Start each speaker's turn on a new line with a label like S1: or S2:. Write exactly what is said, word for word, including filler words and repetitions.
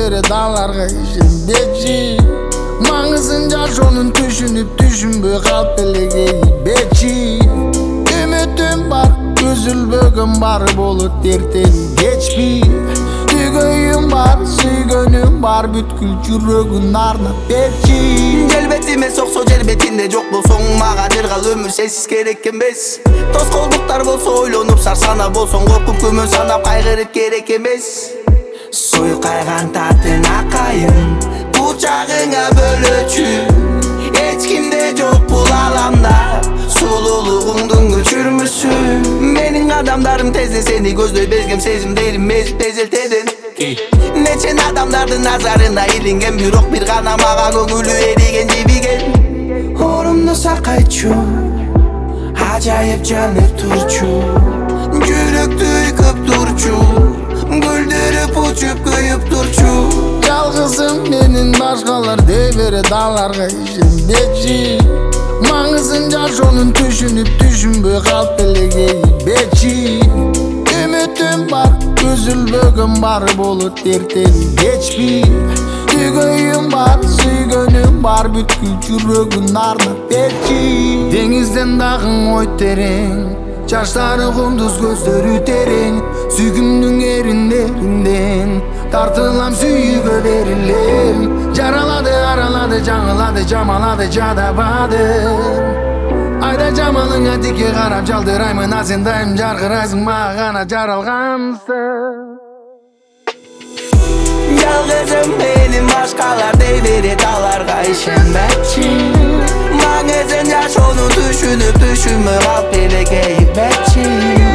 S1: deyivere dağlarga işenbekçi. Mаңызын жашоонун түшүнүп түшүнбөй калп эле кейбекчи. Үмүтүм бар, үзүлбөгөн бар болот эртең кечпи. Түйгөйүм бар, сүйгөнүм бар, бүткүл жүрөгүн арнап берчи.
S2: Келбетиме соксо жер бетинде жок болсоң, мага жыргал өмүр сенсиз керек эмес. Тоскоолдуктар болсо ойлонуп сарсана болсоң, коркуп күмөн санап кайгырып керек эмес. Суйкайган татын акайын, бучагыңа бөлөчү. Эч кимде жок бул аламда, сулуулугуңдун көчүрмөсү. Менин адамдарым тезде сени көздөй безгем, сезимдерим мезип тезелтеден. Нечен адамдардын назарына илинген, бирок бир гана мага көңүлү эриген жибиген. Орумду сакайчу, ажайып жанып турчу, жүрөктү үйкөп турчу, гүлдөрүп учуп көйүп турчу.
S1: Жалгызым менин башкалар дейбере дağlarга ишенбекчи. Маңызын жашоонун түшүнүп түшүнбөй калп эле кейбекчи. Үмүтүм бар, үзүлбөгөн бар болот эртең кечпи. Түйгөйүм бар, сүйгөнүм бар, бүткүл жүрөгүн арнап берчи. Деңизден дагың ой терең, жаштары кумдуз көздөрү терең. Сүйгүмдүн эриндеринден тартылам сүйүүгө берилем. Жаралады, аралады, жаңылады, жамалады, жадабады. Айда жамалыңа тике карап жалдыраймын, а сен дайым жаркырайсың, мага гана жаралгансың.
S2: Жалгызым менин башкалар дейбере дağlarга ишенбекчи. Маңызын жашоонун түшүнүп түшүнбөй калп эле кейбекчи.